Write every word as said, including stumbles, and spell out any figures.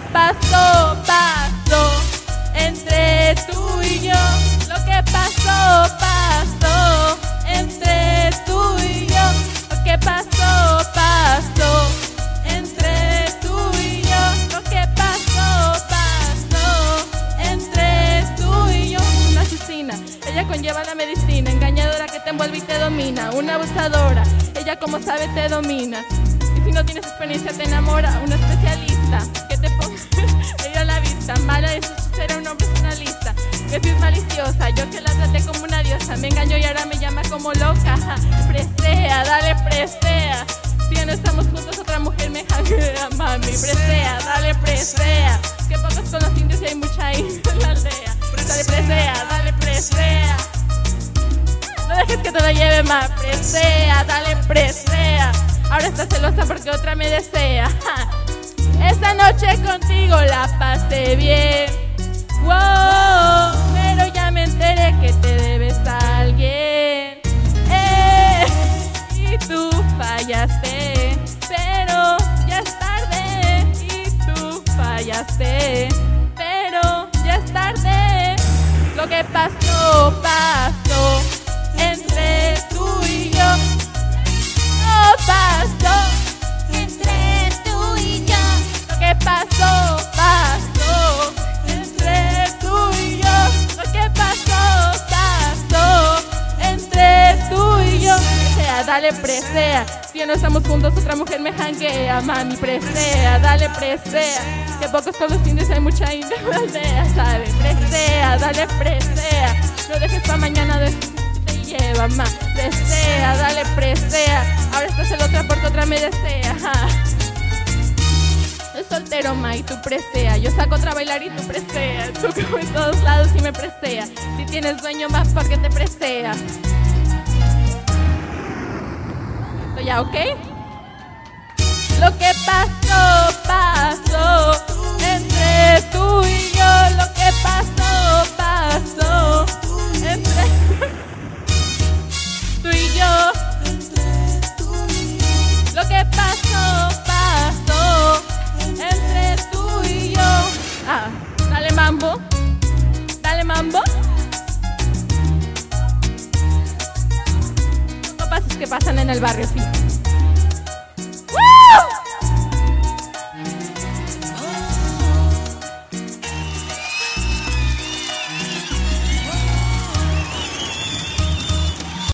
pasó, pasó entre tú y yo. Lo que pasó, pasó entre tú y yo. Lo que pasó, pasó entre tú y yo. Lo que pasó, pasó entre tú y yo. Una asesina, ella conlleva la medicina, engañadora que te envuelve y te domina. Una abusadora, ella como sabe te domina. Y si no tienes experiencia te enamora. Una especialista que te ponga ella a la vista. Mala de su ser un hombre personalista. Que si es maliciosa, yo que la traté como una diosa. Me engañó y ahora me llama como loca. Presea, dale presea. Si ya no estamos juntos otra mujer me janguea, mami. Presea, dale presea. Que pocos con los indios y hay mucha india en la aldea. Dale presea, dale presea. No dejes que te lo lleve más. Presea, dale presea. Ahora estás celosa porque otra me desea. Esta noche contigo la pasé bien. Wow, pero ya me enteré que te debes a alguien. Eh, y tú fallaste, pero ya es tarde. Y tú fallaste, pero ya es tarde. Lo que pasó, pasó entre tú y yo. No pasó entre tú y yo. Lo que pasó, pasó entre tú y yo. Lo que pasó, pasó entre tú y yo. Presea, dale presea. Si ya no estamos juntos otra mujer me janguea, mami. Presea, dale presea. Que pocos con los indios hay mucha india en la aldea, ¿sabes? Presea, dale presea. No dejes pa' mañana de te lleva más. Presea, dale presea. Ahora estás en otra porque otra me desea. Es soltero, ma, y tú presea. Yo saco otra bailar y tú presea. Tú como en todos lados y me presea. Si tienes dueño más porque te presea. ¿Esto ya ok? Lo que pasó, pasó entre tú y yo. Lo que pasó, pasó entre tú y yo. Lo que pasó, pasó entre tú y yo. Ah, dale mambo. Dale mambo. No pases que pasan en el barrio, sí.